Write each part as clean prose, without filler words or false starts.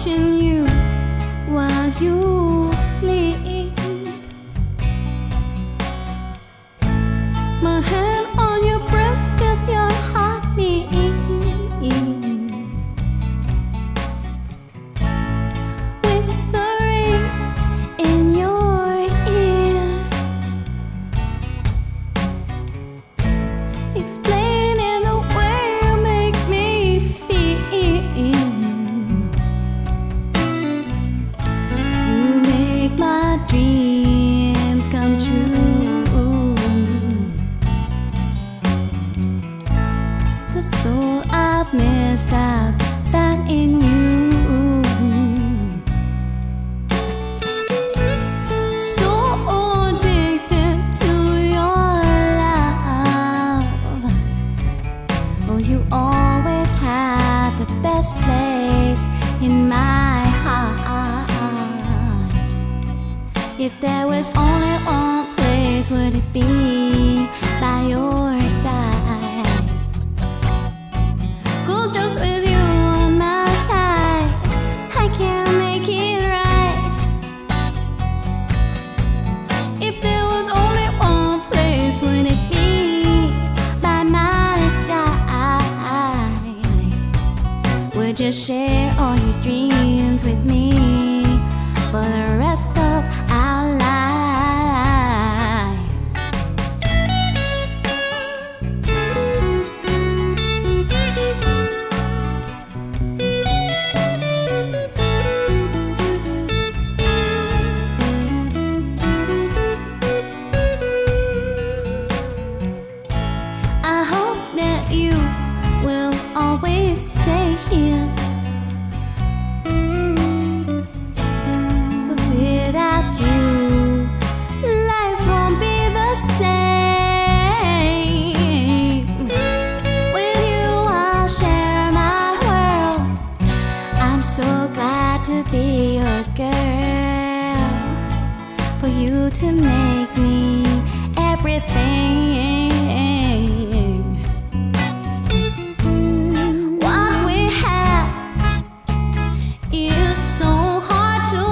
watching you while you sleep. My hand on your breast feels your heartbeat, whispering in your ear, explaining the way you make me feel. You make my dreams come true. The soul I've missed, I've found in you. So addicted to your love. Oh, you always have the best place in my heart. If there was only one place, would it be by your side? 'Cause just with you on my side, I can't make it right. If there was only one place, would it be by my side? Would you share all your dreams with me for the rest of our lives? I hope that you will always stay here. 'Cause without you, life won't be the same. With you, I'll share my world. I'm so glad to be your girl. For you to make me everything. What we have is so hard to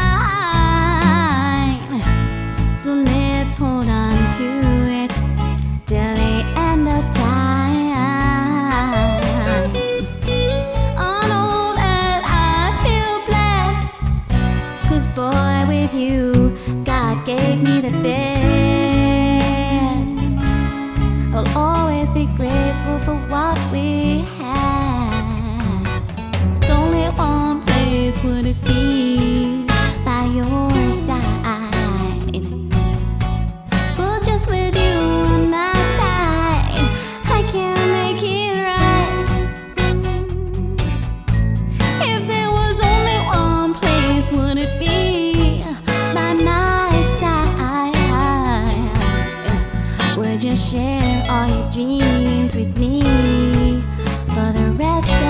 find. So let's hold on to it till the end of time. I know that I feel blessed, 'cause boy, with you, God gave me the best. I'll always be grateful for what we have. It's only one place, would it be by your side? 'Cause just with you on my side, I can't make it right. If there was only one place, would it be by my side? Would you share all your dreams with me for the rest of